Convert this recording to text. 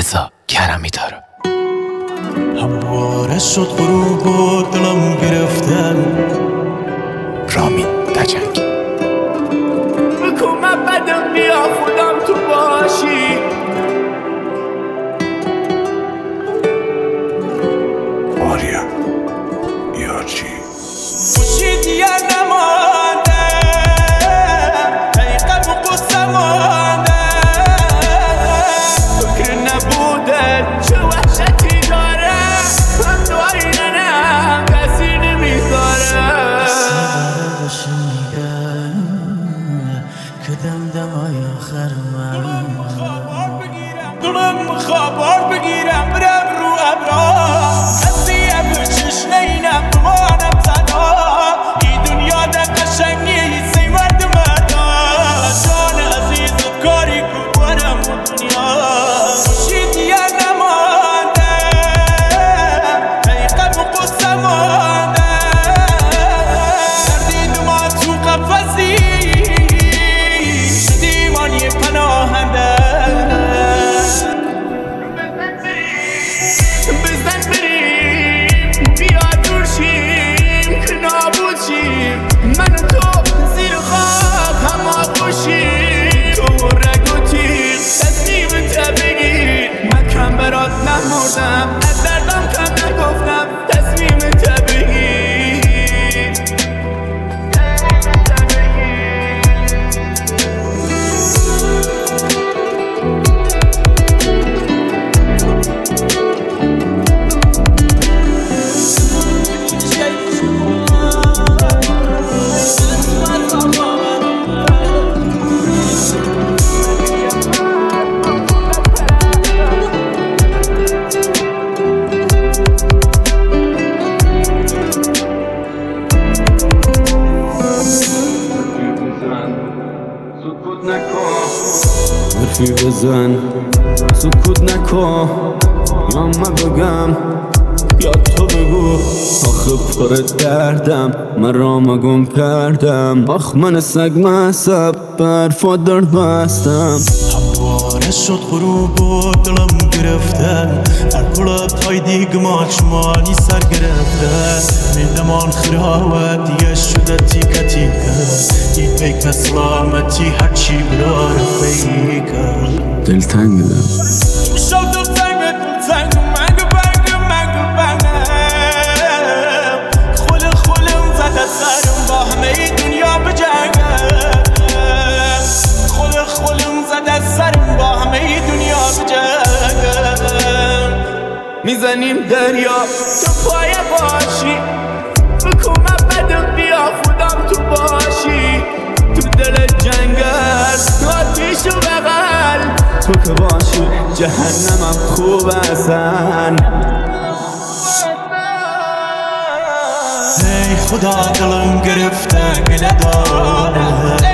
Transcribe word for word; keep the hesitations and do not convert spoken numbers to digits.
رضا کرمی داره. همواره شد غروب و دلم گرفته. رامین تجنگی. بکن من بدم بیا خودم تو باشی. آریا یارچی خوشی دیگر نمانده، حقیقت و قصه مانده. فکر نبوده چه وحشتی داره، هم دعایی ننم کسی نمیذاره. سیگاره بشنیگه که دم دمای آخر من دلم میخواه بار بگیرم برم رو ابرا. کسی به چشم اینم بمانم تنها. این دنیا در قشنگی سی مرد مردا. جان عزیز و کاری کو برم دنیا. خوشی دیگر نمانده، حقیقت و قصه مانده. دردید ما تو قفصی شدیم یه پناهنده. بزن بریم بیا دور شیم که نابود شیم. من و تو زیر خاک هم آغوشیم. تو رگ و تیغ تصمیم تا بگیر. من کم برات نمردم، از دردم کم نگفتم. تصمیم تا بگیر. حرفی بزن سکوت نکن، یا من بگم یا تو بگو. آخه پر دردم من رام گم کردم. آخ من سگ مصب برفات درد بستم. همواره شد غروب و دلم گرفته. در پلت های دیگ ماچمانی سر گرفته. میدمان خراوت دیگه شده تیکه تیکه. این پیک سلامتی هرچی برا رفیقه. دل تنگ دم شد دل تنگ دل تنگ منگو بنگو منگو بنگم. خل خلم زده سرم با همه دنیا بجنگم. خل خلم زده سرم با همه دنیا بجنگم. میزنیم دریا تو پایه باشی. بکن من بدم بیا خودم تو باشی. تو دل جنگل تو آتیش و بغل. تو که باشی جهنمم خوب اصلا. ای خدا دلم گرفته گله داره.